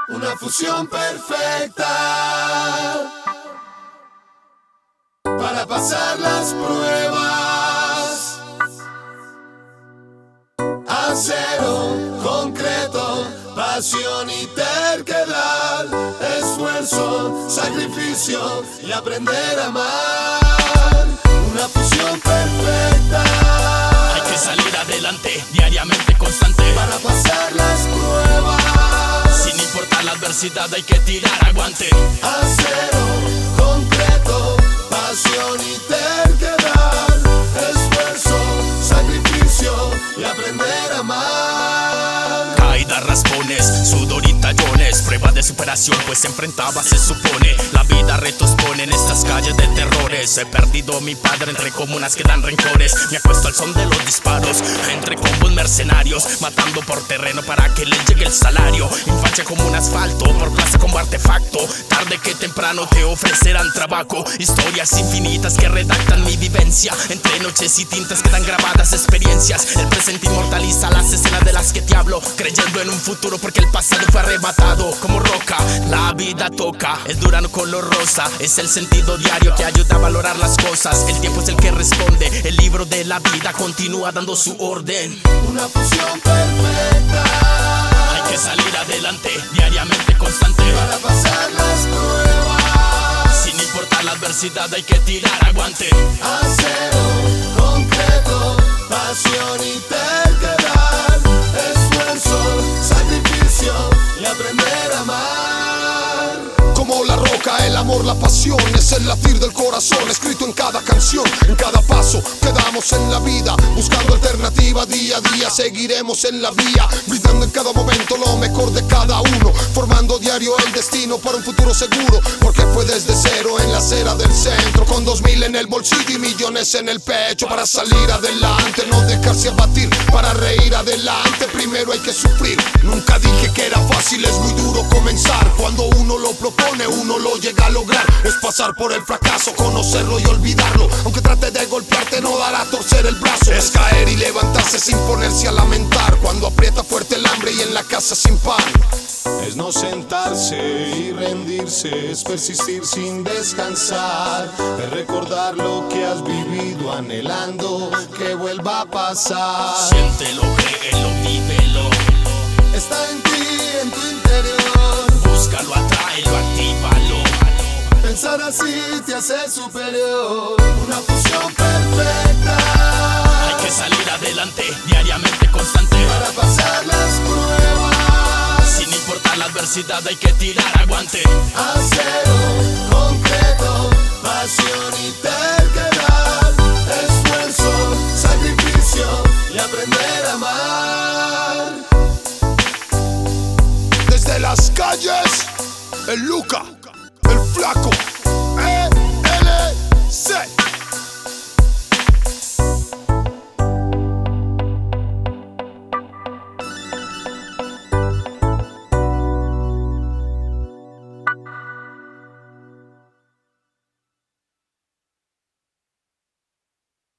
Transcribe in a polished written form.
Una fusión perfecta para pasar las pruebas. Acero, concreto, pasión y terquedad, esfuerzo, sacrificio y aprender a amar. Una fusión perfecta. Hay que salir adelante, diariamente constante, para pasar las pruebas. Sin importar la adversidad hay que tirar aguante. Acero, concreto, pasión y terquedad, esfuerzo, sacrificio y aprender a amar. Caídas, raspones, sudor y tallones, prueba de superación pues se enfrentaba, se supone. La vida retos pone en estas calles de terrores. He perdido a mi padre entre comunas que dan rencores. Me acuesto al son de los disparos, entre combos mercenarios, matando por terreno para que les llegue el salario. Infancia como un asfalto, por plaza como artefacto. Tarde que temprano te ofrecerán trabajo. Historias infinitas que redactan mi vivencia. Entre noches y tintas quedan grabadas experiencias. El presente inmortaliza las escenas de las que te hablo, creyendo en un futuro porque el pasado fue arrebatado. Como roca, la vida toca. Es dura no color rosa, es el sentido diario que ayuda a valorar las cosas. El tiempo es el que responde, el libro de la vida continúa dando su orden. Una fusión perfecta. Hay que salir adelante, diariamente constante, para pasar las pruebas. Sin importar la adversidad hay que tirar aguante. Acero, concreto, pasión y terquedad, esfuerzo, sacrificio y aprender a amar. Como la roca, el amor, la pasión, es el latir del corazón, escrito en cada canción, en cada paso que damos en la vida, buscando alternativa día a día, seguiremos en la vía, brindando en cada momento lo mejor de cada uno, formando diario el destino para un futuro seguro, porque fue desde cero en la acera del centro, con 2000 en el bolsillo y millones en el pecho, para salir adelante, no dejarse abatir, para reír adelante, primero hay que sufrir, nunca dije que era fácil, es muy duro comenzar, cuando uno lo propone, uno lo llega a lograr. Es pasar por el fracaso, conocerlo y olvidarlo. Aunque trate de golpearte, no dará a torcer el brazo. Es caer y levantarse sin ponerse a lamentar. Cuando aprieta fuerte el hambre y en la casa sin pan. Es no sentarse y rendirse, es persistir sin descansar, es recordar lo que has vivido anhelando que vuelva a pasar. Siéntelo, créelo, vívelo. Está en ti, en tu interior. Búscalo, atráelo, actívalo. Pensar así te hace superior. Una fusión perfecta. Hay que salir adelante, diariamente constante, para pasar las pruebas. Sin importar la adversidad hay que tirar aguante. Acero, concreto, pasión y terquedad, esfuerzo, sacrificio y aprender a amar. Desde las calles, el Luca, el Flaco.